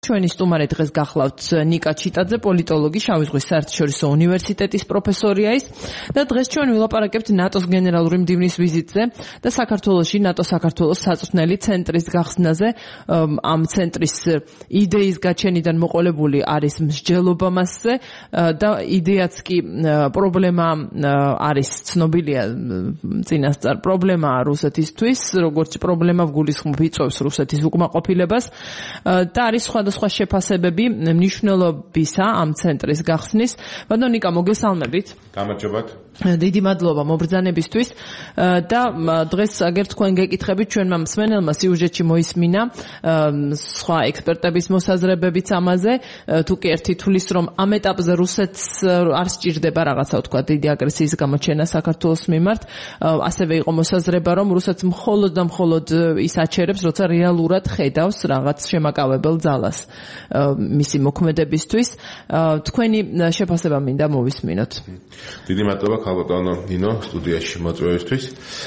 ჩვენი სტუმარი დღეს გახლავთ ნიკა ჩიტაძე, პოლიტოლოგი, შავი ზღვის საერთაშორისო უნივერსიტეტის პროფესორია ის და დღეს ჩვენ ვილაპარაკებთ ნატოს გენერალური მდივნის ვიზიტზე და საქართველოში ნატო-საქართველოს საწვრთნელი ცენტრის გახსნაზე. ამ ცენტრის იდეის გაჩენიდან მოყოლებული არის მსჯელობა მასზე და იდეაც კი პრობლემა არის ცნობილია წინასწარ პრობლემაა რუსეთისთვის, როგორც პრობლემა გულისხმობ იწვევს რუსეთის უკმაყოფილებას და არის სხვადასხვა შეფასებები მნიშვნელობისა ამ ცენტრის გახსნის. ბატონო ნიკა, მოგესალმებით. გამარჯობათ. დიდი მადლობა მობრძანებისთვის და დღეს აგერ თქვენ გეკითხებით ჩვენმა მსმენელმა სიუჟეტში მოისმინა სხვა ექსპერტების მოსაზრებებიც ამაზე. თუ კი ერთი თulis რომ ამ ეტაპზე რუსეთს არ სჭირდება რაღაცა თქვა დიდი აგრესიის გამოჩენა საქართველოს მიმართ, ასევე იყო მოსაზრება რომ რუსეთს მხოლოდ და მხოლოდ ის აჩერებს, როცა რეალურად ხედავს რაღაც შემაკავებელ ძალას მისი მოქმედებისთვის. თქვენი შეფასება მინდა მოვისმინოთ. დიდი მადლობა ქალბატონო ნინო სტუდიაში მოწვევისთვის.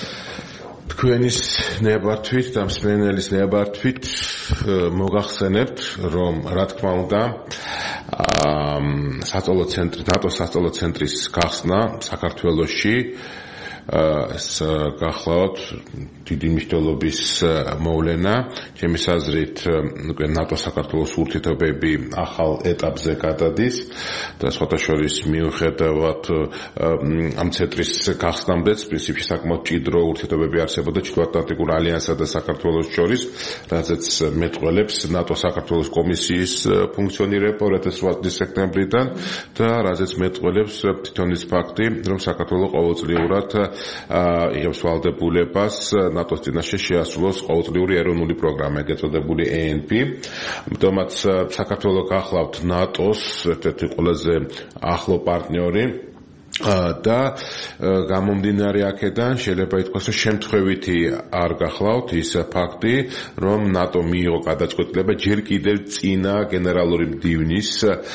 თქვენის ნებართვით და მსმენელის ნებართვით მოგახსენებთ, რომ რა თქმა უნდა სასწავლო ცენტრი, ნატოს სასწავლო ცენტრის გახსნა საქართველოში ეს გახლავთ დიდი მნიშვნელობის მოვლენა. ჩემი აზრით, ნატო-საქართველოს ურთიერთობები ახალ ეტაპზე გადადის და სხვათაშორის მიუხედავად ამ ცენტრის გახსნამდეც პრინციპში საკმაოდ მჭიდრო ურთიერთობები არსებობდა ჩრდილოატლანტიკურ ალიანსსა და საქართველოს შორის, რაზეც მეტყველებს ნატო-საქართველოს კომისიის ფუნქციონირება 2008 სექტემბრიდან და რაზეც მეტყველებს თვითონ ის ფაქტი, რომ საქართველოს ყოველწლიურად იღებს ვალდებულებას ნატოს წინაშე შეასრულოს ყოველწლიური ეროვნული პროგრამა, ეგრეთ წოდებული ENP. ამიტომაც საქართველოს გახლავთ ნატოს ერთ-ერთი ყველაზე ახლო პარტნიორი და გამომდინარე აქედან შეიძლება ითქვას, რომ შემთხვევითი არ გახლავთ ის ფაქტი, რომ ნატო მიიღო გადაწყვეტილება ჯერ კიდევ წინა გენერალური მდივნის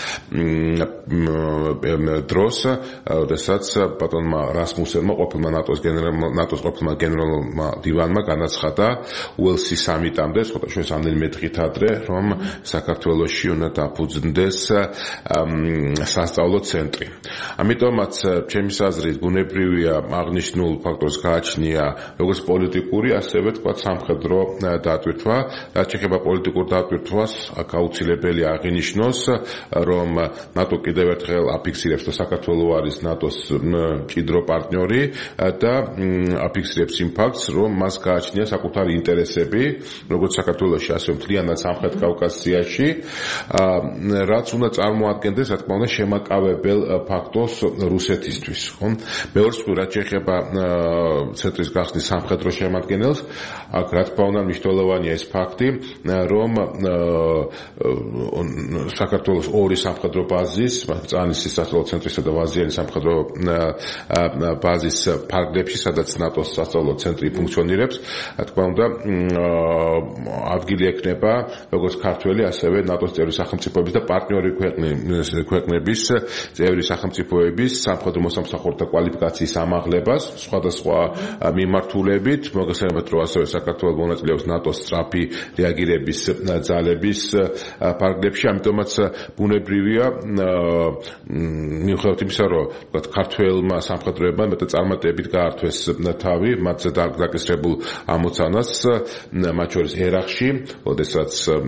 დროს, როდესაც ბატონმა რასმუსენმა ყოფილმა ნატოს ყოფილმა გენერალურმა მდივანმა განაცხადა უელსის სამიტამდე, სხვადასხვა რამდენიმე დღით ადრე, რომ საქართველოში უნდა დაფუძნდეს სასწავლო ცენტრი. ამიტომაც ჩემი აზრით ბუნებრივია აღნიშნულ ფაქტორს გააჩნია როგორც პოლიტიკური, ასევე თქვა სამხედრო დატვირთვა. რაც შეეხება პოლიტიკურ დატვირთვას, აუცილებელი აღინიშნოს, რომ ნატო კიდევ ერთხელ აფიქსირებს, რომ საქართველო არის ნატოს მჭიდრო პარტნიორი და აფიქსირებს იმ ფაქტს, რომ მას გააჩნია საკუთარი ინტერესები, როგორც საქართველოში, ასევე მთლიანად სამხრეთ კავკასიაში, რაც უნდა წარმოადგენდეს, რა თქმა უნდა, შემაკავებელ ფაქტორს რუსეთისთვის. მეორეს რაც შეეხება ცენტრის გახსნის სამხედრო შემადგენელს, აქ რა თქმა უნდა მნიშვნელოვანია ეს ფაქტი, რომ საქართველოს ორი სამხედრო ბაზის, წანისის სასწავლო ცენტრისა და ვაზიანის სამხედრო ბაზის ფარგლებში, სადაც ნატოს სასწავლო ცენტრი ფუნქციონირებს, რა თქმა უნდა ადგილი ექნება როგორც ქართველი, ასევე ნატოს წევრი სახელმწიფოების და პარტნიორი ქვეყნების წევრი სახელმწიფოების სამხედრო მოსამსახურეთა კვალიფიკაციის ამაღლებას სხვადასხვა მიმართულებით. მოგესალმებით, რომ ასევე საქართველოს მონაწილეობს ნატოს სწრაფი რეაგირების ძალების ფარგლებში, ამიტომაც ბუნებრივია მიუხედავად იმისა, რომ ქართველმა სამხედროებმა მეტად წარმატებით გაართვეს თავი მათზე დაკისრებულ ამოცანას, მათ შორის ერახში, როდესაც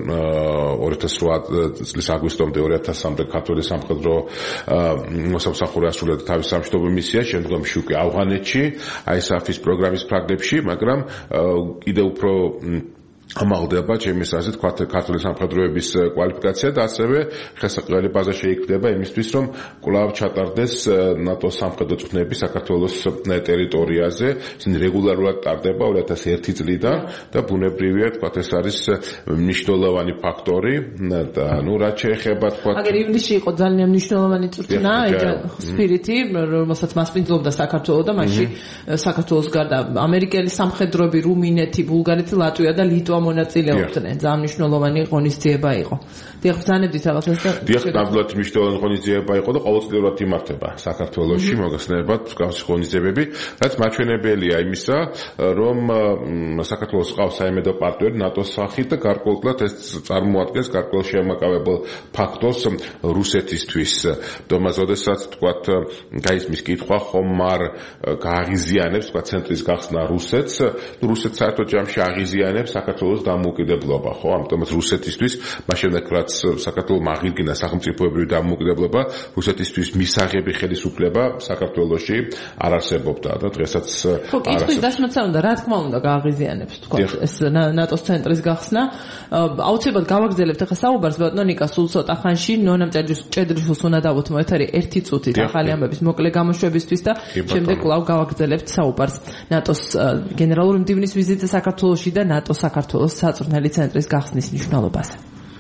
2008 წლის აგვისტომდე 2000-მდე ქართველი სამხედრო მოსამსახურე ასრულებდა თავის სამშვიდობო მისიას, შემდგომში უკვე ავღანეთში, ISAF-ის პროგრამის ფარგლებში, მაგრამ კიდევ უფრო ამაღლდება ჩემი აზრით ქართული სამხედროების კვალიფიკაცია და ასევე ხელსაყრელი ბაზა შეიქმნება იმისთვის, რომ კვლავ ჩატარდეს ნატოს სამხედრო წვრთნები საქართველოს ტერიტორიაზე. ისინი რეგულარულად ტარდება 2001 წლიდან და ბუნებრივია, თქვათ, ეს არის მნიშვნელოვანი ფაქტორი და რაც შეეხება, თქვათ, აგერ ივლისში იყო ძალიან მნიშვნელოვანი წვრთნა, სპირიტი, რომელსაც მასპინძლობდა საქართველოს და მასში საქართველოს გარდა ამერიკელი სამხედროები, რუმინეთი, ბულგარეთი, ლატვია და ლიტვა მონაწილეობდნენ. ძალიან მნიშვნელოვანი ღონისძიება იყო. დიახ, ბრძანებდით რაღაცას და დიახ, ნამდვილად მნიშვნელოვანი ღონისძიება იყო და ყოველწლიურად იმართება საქართველოში მოგხსნებათ მსგავსი ღონისძიებები, რაც მაჩვენებელია იმისა, რომ საქართველოს ყავს საიმედო პარტნიორი ნატოს სახით და გარკვეულად ეს წარმოადგენს გარკვეულ შემაკავებელ ფაქტორს რუსეთისთვის. თუმცა, როდესაც თქვათ, გაისმის კითხვა ხომ არ გააღიზიანებს თქვათ ცენტრის გახსნა რუსეთს, რუსეთს საერთოდ ჯამში აღიზიანებს საქართველოს დამოუკიდებლობა, ხო? ამიტომაც რუსეთისთვის მას შემდეგ რაც საქართველოს აღიდგინა სახელმწიფოებრივი დამოუკიდებლობა, რუსეთისთვის მისაღები ხელისუფლება საქართველოში არ არსებობდა და დღესაც ხო, კითხვის დასმაცა უნდა, რა თქმა უნდა, გააღიზიანებს თქვათ ეს ნატოს ცენტრის გახსნა. აუცილებლად გავაგრძელებთ ახლა საუბარს ბატონო ნიკა სულ ცოტა ხანში ნონამ ჭედრიშვილს უნდა დავუთმო ეთერი 1 წუთით ახალი ამბების მოკლე გამოშვებისთვის და შემდეგ კვლავ გავაგრძელებთ საუბარს ნატოს გენერალური მდივნის ვიზიტზე საქართველოში და ნატოს საქართველოს საწვრთნელი ცენტრის გახსნის მნიშვნელობაზე.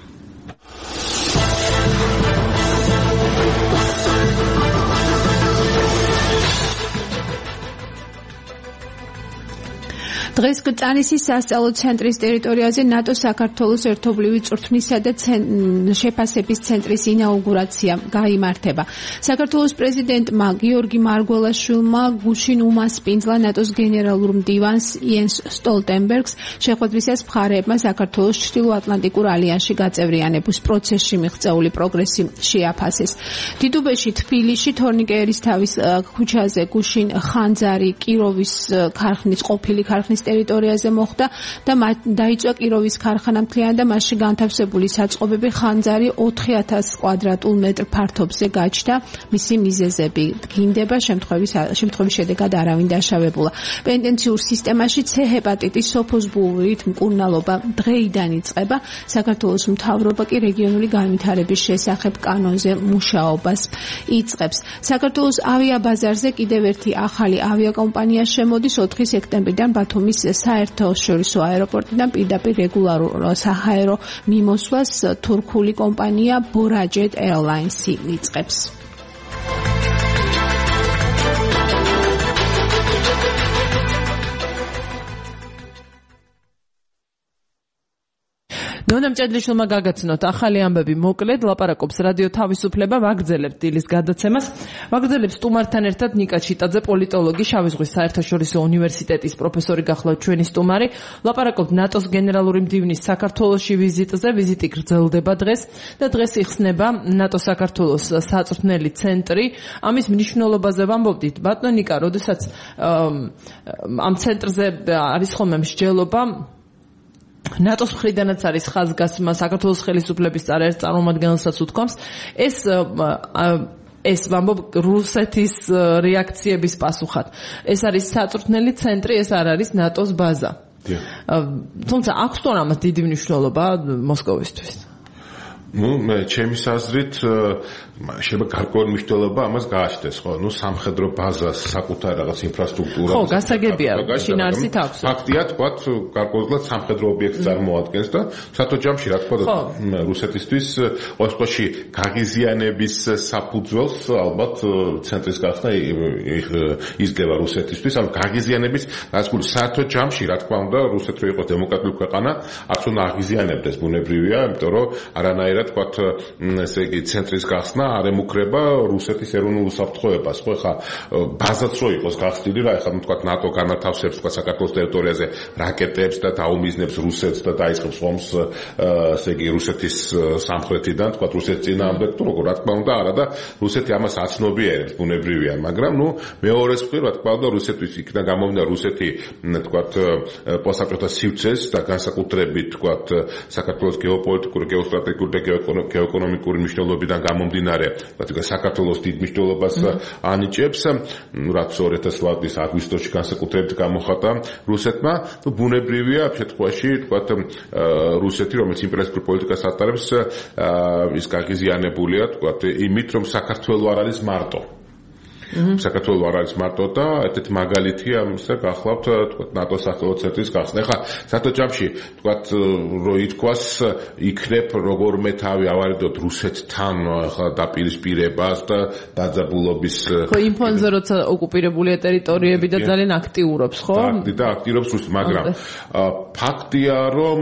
დღეს კრწანისის სასწავლო ცენტრის ტერიტორიაზე ნატოს საქართველოს ერთობლივი წვრთნისა და შეფასების ცენტრის ინაუგურაცია გაიმართება. საქართველოს პრეზიდენტმა გიორგი მარგველაშვილმა გუშინ უმასპინძლა ნატოს გენერალურ მდივანს იენს სტოლტენბერგს შეხვედრისას მხარეებმა საქართველოს ჩრდილოატლანტიკურ ალიანსში გაწევრიანების პროცესში მიღწეული პროგრესი შეაფასეს. დიდუბეში, თბილისში, თორნიკეერის ქუჩაზე გუშინ ხანძარი კიროვის ქარხნის ყოფილი ქარხნის ტერიტორიაზე მოხდა და დაიწვა კიროვის ქარხანა მთლიანად და მასში განთავსებული საწყობები ხანძარი 4000 კვადრატულ მეტრ ფართობზე გაჩნდა. მისი მიზეზები გინდება შემთხვევის შედეგად არავინ დაშავებულა. პენტენციურ სისტემაში C ჰეპატიტის სოფოსბურით მკურნალობა დღეიდან იწყება. საქართველოს მთავრობა კი რეგიონული განვითარების შესახებ კანონზე მუშაობას იწყებს. საქართველოს ავიაბაზარზე კიდევ ერთი ახალი ავიაკომპანია შემოდის 4 სექტემბრიდან ბათუმის საერთაშორისო აეროპორტიდან პირდაპირ რეგულარულ საჰაერო მიმოსვლას თურქული კომპანია ბორაჯეტ ეირლაინსი იწყებს. ნონამ ჭედრიშვილმა გაგაცნოთ ახალი ამბები მოკლედ ლაპარაკობს რადიო თავისუფლება ვაგრძელებთ დილის გადაცემას ვაგრძელებს სტუმართან ერთად ნიკა ჩიტაძე პოლიტოლოგი შავი ზღვის საერთაშორისო უნივერსიტეტის პროფესორი გახლავთ ჩვენი სტუმარი ლაპარაკობთ ნატოს გენერალური მდივნის საქართველოში ვიზიტზე ვიზიტი გრძელდება დღეს და დღეს იხსნება ნატო საქართველოს საწვრთნელი ცენტრი ამის მნიშვნელობაზე ვამბობდით ბატონო ნიკა როდესაც ამ ცენტრზე არის ხოლმე მსჯელობა ნატოს მხრიდანაც არის ხაზგასმა საქართველოს ხელისუფლების წარმომადგენელსაც უთქვამს ეს ვამბობ რუსეთის რეაქციების პასუხად ეს არის საწვრთნელი ცენტრი ეს არ არის ნატოს ბაზა თუმცა აქვს თუ არა ამას დიდი მნიშვნელობა მოსკოვისთვის ჩემი აზრით შეიძლება გარკვეული მნიშვნელობა ამას გააჩნდეს ხო ნუ სამხედრო ბაზას საკუთარ რაღაც ინფრასტრუქტურას ხო გასაგებია შინაარსით აქვს ფაქტია თქვა გარკვეულად სამხედრო ობიექტს წარმოადგენს და სათო ჯამში რა თქმა უნდა რუსეთისთვის ყოველში გაღიზიანების საფუძველს ალბათ ცენტრის გახსნა იზრდება რუსეთისთვის ამ გაღიზიანების რასკულ სათო ჯამში რა თქმა უნდა რუსეთი რო იყოს დემოკრატიული ქვეყანა აქ უნდა აღიზიანებდეს ბუნებრივია იმიტომ რომ არანაირად თქვა ესე იგი ცენტრის გახსნა არ ემუქრება რუსეთის ეროვნულ უსაფრთხოებას ხო ხა ბაზაც რო იყოს გახსნილი რა ხა თქვა ნატო განათავსებს თქვა საქართველოს ტერიტორიაზე რაკეტებს და დაუმიზნებს რუსეთს და დაიწყებს ომს ესე იგი რუსეთის სამხრეთიდან თქვა რუსეთის წინააღმდეგ თუ როგორ რა თქმა უნდა არა და რუსეთი ამას აცნობიერებს ბუნებრივია მაგრამ ნუ მეორე მხრივ რა თქმა უნდა რუსეთის იქიდან გამომდინარე რუსეთი თქვა პოსტსაბჭოთა სივრცეს და განსაკუთრებით თქვა საქართველოს გეოპოლიტიკური გეოსტრატეგიული და გეოეკონომიკური მნიშვნელობიდან გამომდინარე, საქართველოს დიდ მნიშვნელობას ანიჭებს, რაც 2008 წლის აგვისტოში განსაკუთრებით გამოხატა რუსეთმა, ბუნებრივია შემთხვევაში, თქვა რუსეთი, რომელიც იმპერიალისტურ პოლიტიკას ატარებს, ის გაღიზიანებულია, თქვა იმით, რომ საქართველოს არ არის მარტო. საქართველოს არ არის მარტო და ერთ-ერთი მაგალითია ამისა გახლავთ თქვა ნატოს სახელმწიფო ცენტრის გახსნა. ეხლა სათო ჯამში თქვა რომ ითქვას იქნებ როგორმე თავი ავარიდოთ რუსეთთან ახლა დაპირისპირებას და დაძაბულობის ხო იმ ფონზე როცა ოკუპირებულია ტერიტორიები და ძალიან აქტიურობს ხო? და აქტიურობს რუსეთი, მაგრამ ფაქტია რომ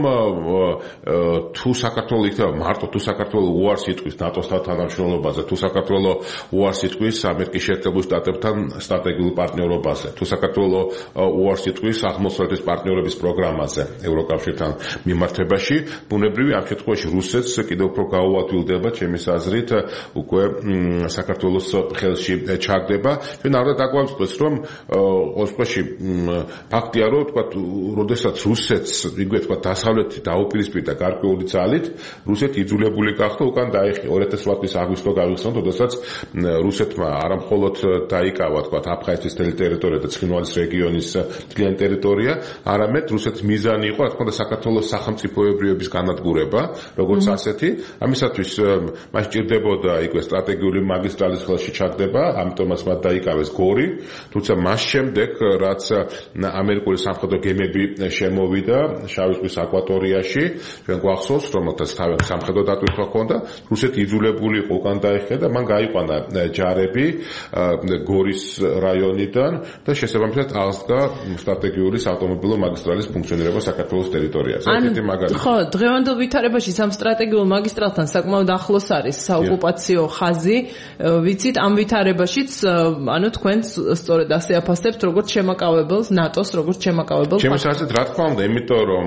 თუ საქართველოს იქნება მარტო თუ საქართველოს უარს იტყვის ნატოსთან თანამშრომლობაზე, თუ საქართველოს უარს იტყვის ამერიკის შეერთებულ შტატებთან სტრატეგიულ პარტნიორობაზე, თუ საქართველოს უარს იტყვის აღმოსავლეთის პარტნიორობის პროგრამაზე ევროკავშირთან მიმართებაში, ბუნებრივი ამ შემთხვევაში რუსეთს კიდევ უფრო გაუადვილდება ჩემის აზრით უკვე საქართველოს ხელში ჩაგდება. ჩვენ არ დაგვაწყდეს რომ ოსპაში ფაქტია რომ თქვა როდესაც რუსეთს იგივე თქვა დასავლეთი დაუპირისპირდა გარკვეული ძალით, რუსეთი იძულებული გახდა უკან დაეხია 2008 წლის აგვისტო გავიხსენოთ, როდესაც რუსეთმა არა მხოლოდ დაიკავა თქვა აფხაზეთის ტერიტორია და ცხინვალის რეგიონის მთლიანი ტერიტორია, არამედ რუსეთის მიზანი იყო რა თქმა უნდა საქართველოს სახელმწიფოებრიობის განადგურება, როგორც ასეთი, ამისათვის მას ჭირდებოდა იგივე სტრატეგიული მაგისტრალის ხელში ჩაგდება, ამიტომაც მათ დაიკავეს გორი, თუმცა მას შემდეგ რაც ამერიკული სამხედრო გემები შემოვიდა შავი ზღვის აკვატორიაში, ჩვენ გვახსოვს რომ თავის სამხედრო დატვირთვა ჰქონდა, რუსეთი იძულებული იყო უკან დაეხია და მან გაიყვანა ჯარები გორის რაიონიდან და შესაბამისად აღსდგა სტრატეგიული საავტომობილო მაგისტრალის ფუნქციონირება საქართველოს ტერიტორიაზე. ესეთი მაგალითი. ხო, დღევანდელ ვითარებაში სამ სტრატეგიულ მაგისტრალთან საკმაოდ ახლოს არის საოკუპაციო ხაზი. ვიცით ამ ვითარებაშიც ანუ თქვენ სწორედ ასე აფასებთ როგორც შემაკავებელს ნატოს როგორც შემაკავებელ ჩემს აზრით რა თქმა უნდა, იმიტომ რომ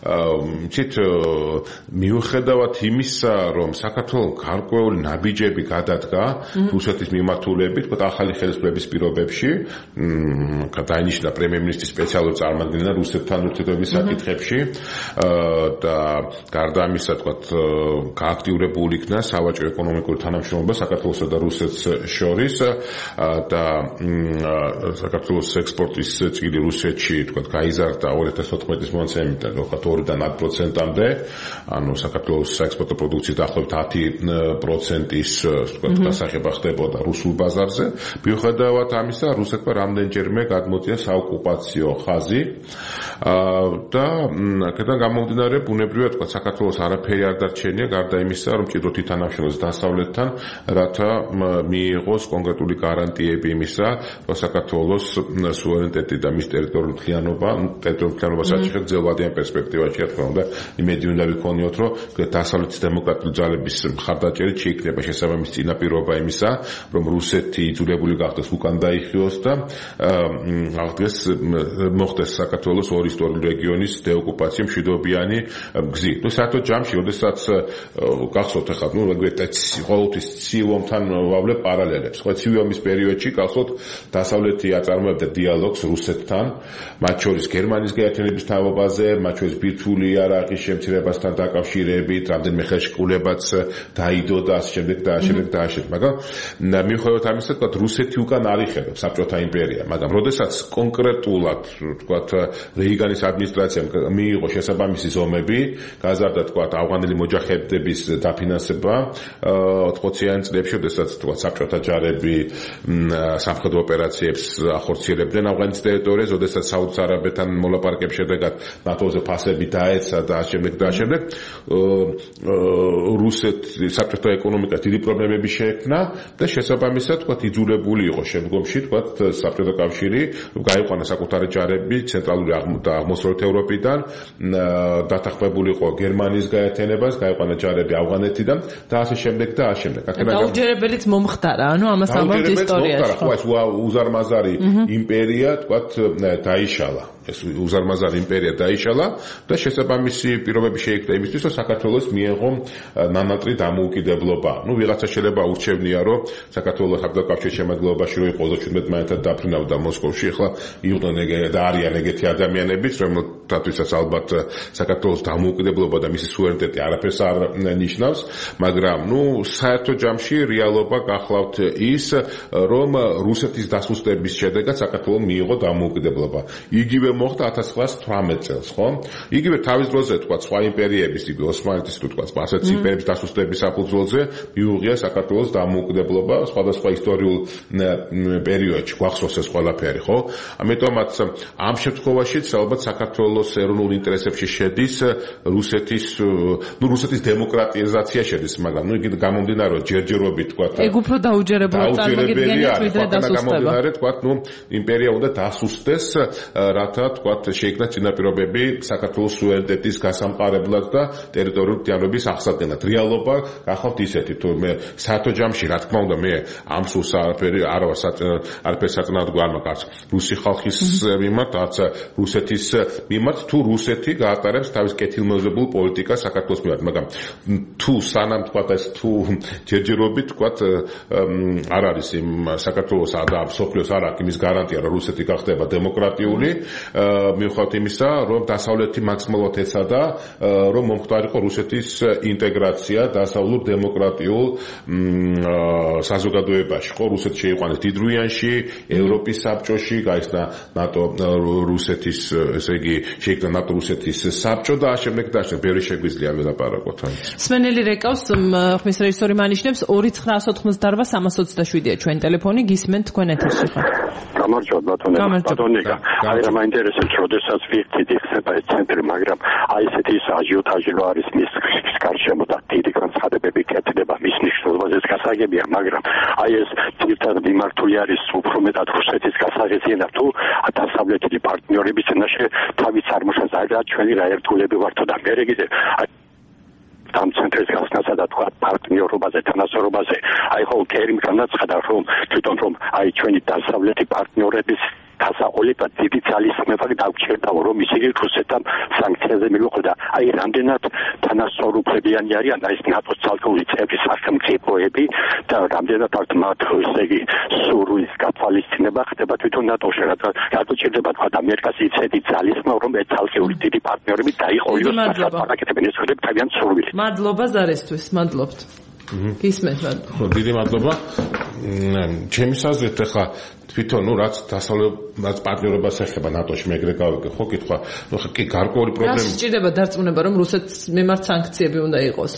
ცით მიუხედავად იმისა რომ საქართველოს გარკვეული ნაბიჯები გადადგა რუსეთის მიმართულებით, თქვა ახალი ხელისუფლების პირობებში, დაინიშნა პრემიერ-მინისტრის სპეციალური წარმომადგენელი რუსეთთან ურთიერთობის საკითხებში და გარდა ამისა, თქვა გააქტიურებული იქნა სავაჭრო ეკონომიკური თანამშრომლობა საქართველოსა და რუსეთს შორის და საქართველოს ექსპორტის წილი რუსეთში თქვა გაიზარდა 2014 წლის მონაცემიდან 2-დან 10%-მდე, ანუ საქართველოს საექსპორტო პროდუქციის დაახლოებით 10%-ის თქვა დასახება ხდებოდა რუსულ ბაზარზე. მიუხედავად ამისა, რუსეთმა რამდენჯერმე გადმოწია საოკუპაციო ხაზი და აქედან გამომდინარე ბუნებრივად თქვა საქართველოს არაფერი არ დარჩენია გარდა იმისა, რომ ჭიროთ ითანამშრომლოს დასავლეთთან, რათა მიიღოს კონკრეტული გარანტიები იმისა, რომ საქართველოს სუვერენიტეტი და მის ტერიტორიული მთლიანობა საჭიროა ძელვადიან პერსპექტივაში, რა თქმა უნდა, იმედი უნდა ვიქონიოთ, რომ დასავლეთის დემოკრატიული ძალების მხარდაჭერით შეიქმნება შესაბამისი წინაპირობა იმისა, რომ რუსეთი იძულებული გახდეს უკან დაიხიოს და აღდგეს მოხდეს საქართველოს ორი ისტორიული რეგიონის დეოკუპაცია მშვიდობიანი გზით. ნუ საერთოდ ჯამში, როდესაც გახსოვთ ახლა, ნუ ყოველთვის ცივ ომთან ვავლებ პარალელებს. ხო, ცივ ომის პერიოდში გახსოვთ დასავლეთი აწარმოებდა დიალოგს რუსეთთან, მათ შორის გერმანიის გაერთიანების თავობაზე, მათ შორის ბირთვული იარაღის შემცირებასთან დაკავშირებით, რამდენიმე ხელშეკრულებაც დაიდო და ასე შემდეგ და ასე შემდეგ. მაგრამ მიუხედავად ამისა, თქვა რუსეთი უკან არ იხევებს საბჭოთა იმპერია, მაგრამ როდესაც კონკრეტულად თქვა რეიგანის ადმინისტრაციამ მიიღო შესაბამისი ზომები, გაზარდა თქვა ავღანელი მოჯაჰედების დაფინანსება 80-იან წლებში, როდესაც თქვა საბჭოთა ჯარები სამხედრო ოპერაციებს ახორციელებდნენ ავღანის ტერიტორიაზე, როდესაც საუდის არაბეთთან მოლაპარაკების შედეგად ნატოზე ფასები დაეცა და ასე შემდეგ. რუსეთი საბჭოთა ეკონომიკას დიდი პრობლემები შეექმნა და შესაბამისად თქვა იძულებული იყო შემდგომში თქვა საბჭოთა კავშირი გაიყვანა საკუთარი ჯარები ცენტრალური და აღმოსავლეთ ევროპიდან, დათანხმებული იყო გერმანიის გაერთიანებას, გაიყვანა ჯარები ავღანეთიდან და ასე შემდეგ და ასე შემდეგ. დაუჯერებელიც მომხდარა, ანუ ამას ამბობთ ისტორიაში. ხო, ეს უზარმაზარი იმპერია თქვა დაიშალა. ეს უზარმაზარი იმპერია დაიშალა და შესაბამისი პირობები შეიქმნა იმისთვის, რომ საქართველოს მიეღო ნანატრი დამოუკიდებლობა. ნუ ვიღაცა შეიძლება ურჩევნია, რომ საქართველოს საბჭოთა კავშირის შემადგენლობაში რო იყო 37 მაინათად დაფრინავდა მოსკოვში, ახლა იყვნენ და არიან ეგეთი ადამიანებიც, რომელთათვისაც ალბათ საქართველოს დამოუკიდებლობა და მისი სუვერენიტეტი არაფერს არ ნიშნავს, მაგრამ ნუ საერთო ჯამში რეალობა გახლავთ ის, რომ რუსეთის დასუსტების შედეგად საქართველოს მიიღო დამოუკიდებლობა. იგივე მოხდა 1918 წელს, ხო? იგივე თავის დროზე თქვა სხვა იმპერიების, იგივე ოსმალეთის თუ თქვა ასეთი იმპერიების დასუსტების საფუძველზე მიუღია საქართველოს დამოუკიდებლობა სხვადასხვა ისტორიულ პერიოდში გვახსოვს ეს ყველაფერი, ხო? ამიტომაც ამ შემთხვევაშიც ალბათ საქართველოს ეროვნულ ინტერესებში შედის რუსეთის დემოკრატიზაცია შედის, მაგრამ იგი გამომდინარე ჯერჯერობით თქვა ეგ უფრო დაუჯერებლად წარმოგიდგენიათ ვიდრე დასუსტება. თქვა, იმპერია უნდა დასუსტდეს, რათა თქვა შეიქმნა წინაპირობები საქართველოს სუვერენიტეტის გასამყარებლად და ტერიტორიული დიალოგის აღსადგენად. რეალობა გახავთ ისეთი, თუ მე საერთო ჯამში, რა თქმა უნდა, მე ამ სულს არაფერი საწინააღმდეგო არ მაქვს რუსი ხალხის მიმართ, არც რუსეთის მიმართ, თუ რუსეთი გაატარებს თავის კეთილმოძებულ პოლიტიკას საქართველოს მიმართ, მაგრამ თუ სანამ თქვა ეს თუ ჯერჯერობით თქვა არ არის იმ საქართველოს და სოფლიოს არ აქვს იმის გარანტია, რომ რუსეთი გახდება დემოკრატიული, მიუხედავად იმისა, რომ დასავლეთი მაქსიმალურად ეცადა, რომ მომხდარიყო რუსეთის ინტეგრაცია დასავლურ დემოკრატიულ საზოგადოებაში, ხო, რუსეთი შეიყვანეს დიდრუიანში, ევროპის საბჭოში, გაიხსნა ნატო რუსეთის, ესე იგი, შეიქმნა ნატო რუსეთის საბჭო და ამავდროულად და ამავდროულად ბევრი შეგვიძლია ველაპარაკოთ. სმენელი რეკავს ხმის რეჟისორი მანიშნებს 2988-327-ია ჩვენ ტელეფონი, გისმენთ თქვენ ეთერში ხარ. გამარჯობა ბატონიკა. აი რა მაინტერესებს, როდესაც ვიხდით იხსნება ეს ცენტრი, მაგრამ აი ესეთი აჟიოტაჟი რო არის მის გარშემო და დიდი განცხადებები კეთდება მის მნიშვნელობაზეც გასაგებია, მაგრამ აი ეს ძირითადად მიმართული არის უფრო მეტად რუსეთის გასაღებიანად თუ დასავლეთის პარტნიორების წინაშე თავის წარმოშას და ჩვენი რა ერთგულები ვართო და მე კიდე ამ ცენტრის გასნასა და თქვა პარტნიორობაზე, თანასწორობაზე, აი ხო კერიმ განაცხადა, რომ თვითონ რომ აი ჩვენი დასავლეთი პარტნიორების დასაყოლება დიდი ძალისხმევა დაგვჭირდაო, რომ ისინი რუსეთთან სანქციაზე მივიყვდა. აი რამდენად თანასწორუფლებიანი არიან ეს ნატოს ცალკეული წევრი სახელმწიფოები და რამდენად არ მათ ესე იგი სურვილის გათვალისწინება ხდება თვითონ ნატოში, რატო ჭირდება თქვა ამერიკას იცედი ძალისხმევა, რომ ეს ცალკეული დიდი პარტნიორები დაიყოლიოს საპარაკეთებენ ეს ხდება თავიანთ სურვილით. მადლობა ზარესთვის, მადლობთ. გისმენთ. დიდი მადლობა. ჩემს აზრით ახლა თვითონ რაც დასავლეთ პარტნიორობას ეხება ნატოში მეგრე გავიგე ხო კითხვა კი გარკვეული პრობლემა სჭირდება დარწმუნება რომ რუსეთს მიმართ სანქციები უნდა იყოს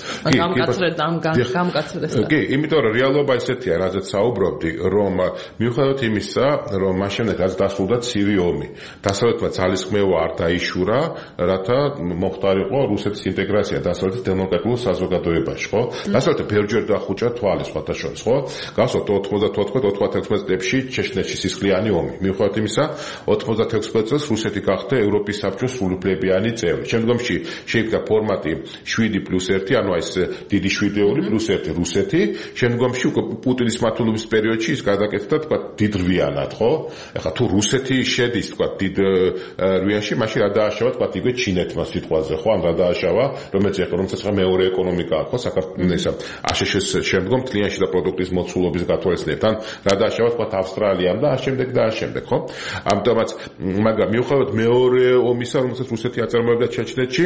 გამკაცრდეს კი იმიტომ რომ რეალობა ისეთია რაზეც საუბრობდი რომ მიუხედავად იმისა რომ მას შემდეგ რაც დასრულდა ცივი ომი დასავლეთმა ძალისხმევა არ დაიშურა რათა მომხდარიყო რუსეთის ინტეგრაცია დასავლეთის დემოკრატიულ საზოგადოებაში ხო დასავლეთი ბევრჯერ დახუჭა თვალის სხვათა შორის ხო გასულ 94-96 წლებში ჩეჩნეთში სისხლიანი ომი. მიუხედავად იმისა, 96 წელს რუსეთი გახდა ევროპის საბჭოს სრულუფლებიანი წევრი. შემდგომში შეიქმნა ფორმატი 7+1, ანუ ეს დიდი 7+1 რუსეთი. შემდგომში პუტინის მმართველობის პერიოდში ის გადაკეთდა, თქვა, დიდ რვიანად, ხო? ეხლა თუ რუსეთი შედის, თქვა, დიდ რვიანში, მაშინ რა დააშავა, თქვა, იგივე ჩინეთმა სიტყვაზე, ხო? ან რა დააშავა, რომელიც ეხლა მეორე ეკონომიკაა, ხო? საქართველოს აშშ-ის შემდგომ კლიენტში და პროდუქტის მოცულობის გათვალისწინებთ. ან რა დააშავა, თქვა, ავსტრალიამ და ამავდროულად, ხო? ამიტომაც, მაგრამ მიუხედავად მეორე ომისა, რომელსაც რუსეთი აწარმოებდა ჩეჩნეთში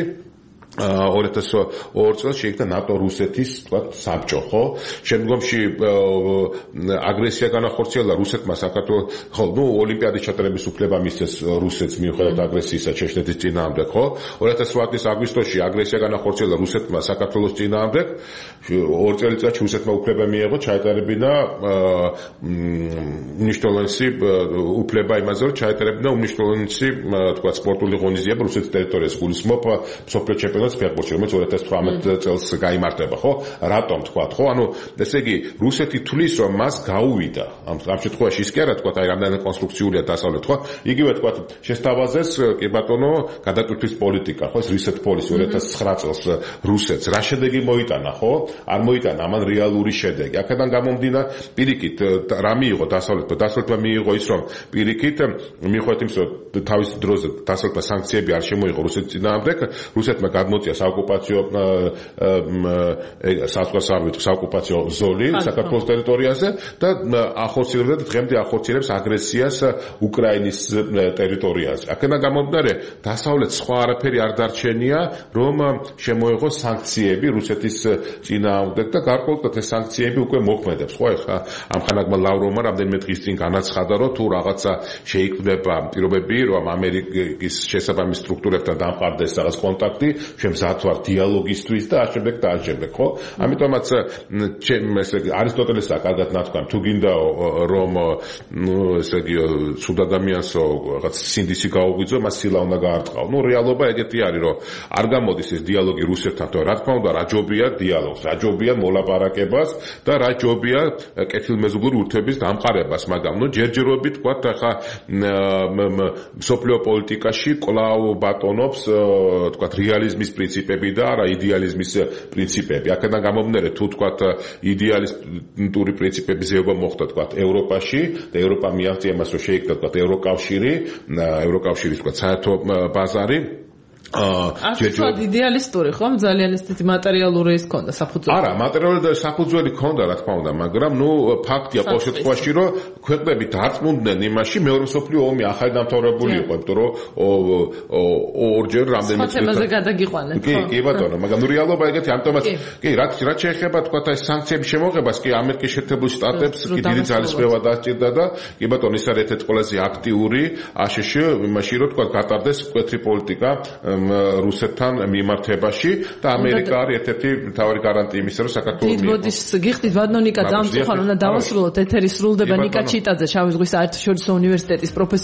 2002 წელს შეიქმნა ნატო რუსეთის, თქვა, საბჭო, ხო? შემდგომში აგრესია განახორციელა რუსეთმა საქართველოს, ხო, ოლიმპიადის ჩატარების უფლება მისცეს რუსეთს მიუხედავად აგრესიისა ჩეჩნეთის წინააღმდეგ, ხო? 2008 წლის აგვისტოში აგრესია განახორციელა რუსეთმა საქართველოს წინააღმდეგ. 2 წელიწადში რუსეთმა უფლება მიიღო ჩაეტარებინა უმნიშვნელოვანესი უფლება იმაზე, რომ ჩაეტარებინა უმნიშვნელოვანესი, თქვა, სპორტული ღონისძიება რუსეთის ტერიტორიაზე გულისხმობ მსოფლიო ჩემპიონატს ფეხბურთში, რომელიც 2018 წელს გაიმართება, ხო? რატომ თქვა, ხო? ანუ ესე იგი რუსეთი თulis რომ მას გაუვიდა. ამ შემთხვევაში ის კი არა თქვა, აი რამდენი კონსტრუქციულია დასავლეთ, ხო? იგივე თქვა, შესთავაზეს კი ბატონო გადატვირთვის პოლიტიკა, ხო? ეს reset policy 2009 წელს რუსეთს რა შედეგი მოიტანა, ხო? არ მოიტანა ამან რეალური შედეგი. აქედან გამომდინარე, პირიქით რა მიიღო დასავლეთმა? დასავლეთმა მიიღო ის, რომ პირიქით მიუხედავად იმისა, რომ თავის დროზე დასავლეთმა სანქციები არ შემოიღო რუსეთის წინააღმდეგ, რუსეთმა გამოწია საოკუპაციო საოკუპაციო ზოლი საქართველოს ტერიტორიაზე და ახორციელებდა დღემდე ახორციელებს აგრესიას უკრაინის ტერიტორიაზე. აქედან გამომდინარე, დასავლეთს სხვა არაფერი არ დარჩენია, რომ შემოეღოს სანქციები რუსეთის წინააღმდეგ და გარკვეულად ეს სანქციები უკვე მოქმედებს. ხო, ეხლა ამხანაგმა ლავროვმა რამდენიმე დღის წინ განაცხადა, რომ თუ რაღაცა შეიქმნება პირობები, რომ ამერიკის შესაბამის სტრუქტურებთან დამყარდეს რაღაც კონტაქტი, შემზად ვარ დიალოგისთვის და ამავდროულად და ამავდროულად, ხო? ამიტომაც ესე იგი არისტოტელესა კარგად ნათქვამი, თუ გინდაო რომ ესე იგი ცუდ ადამიანსო რაღაც სინდისი გაუღვიძო, მას სილა უნდა გაარტყაო. რეალობა ეგეთი არის, რომ არ გამოდის ეს დიალოგი რუსეთთან, და რა თქმა უნდა, რა ჯობია დიალოგს, რა ჯობია მოლაპარაკებას და რა ჯობია კეთილმეზობლური ურთიერთობის დამყარებას, მაგრამ ჯერჯერობით თქვა ხა სოფლიო პოლიტიკაში კვლავ ბატონობს თქვა რეალიზმის პრინციპები და არა იდეალიზმის პრინციპები. აქედან გამომდინარე, თუ თქვა იდეალისტური პრინციპების ზეობა მოხდა თქვა ევროპაში და ევროპა მიაღწია იმას, რომ შეიქმნა თქვა ევროკავშირის თქვა საერთო ბაზარი ჯერჯერობით იდეალისტური ხომ ძალიან ესეთი მატერიალური ის ქონდა საფუძველი. არა, მატერიალური და საფუძველი ქონდა რა თქმა უნდა, მაგრამ ფაქტია ყოველ შემთხვევაში, რომ ქვეყნები დარწმუნდნენ იმაში, მეორე მსოფლიო ომი ახალი დამთავრებული იყო, იმიტომ რომ ორჯერ რამდენიმე თემაზე გადაგიყვანეთ. კი ბატონო, მაგრამ რეალობა ეგეთი, ამიტომაც კი რაც შეეხება თქვა ეს სანქციების შემოღებას, კი ამერიკის შეერთებულ შტატებს კი დიდი ძალისხმევა დასჭირდა და კი ბატონო, ის არის ერთ-ერთი ყველაზე აქტიური აშშ იმაში, რომ თქვა გატარდეს მკვეთრი პოლიტიკა რუსეთთან მიმართებაში და ამერიკა არის ერთ-ერთი მთავარი გარანტია იმისა, რომ საქართველოს დიდბოდის გიხდით ბატონო ნიკა, ძალიან მწუხარ უნდა დავასრულოთ ეთერი სრულდება ნიკა ჩიტაძე, შავი ზღვის საერთაშორისო უნივერსიტეტის პროფესორი.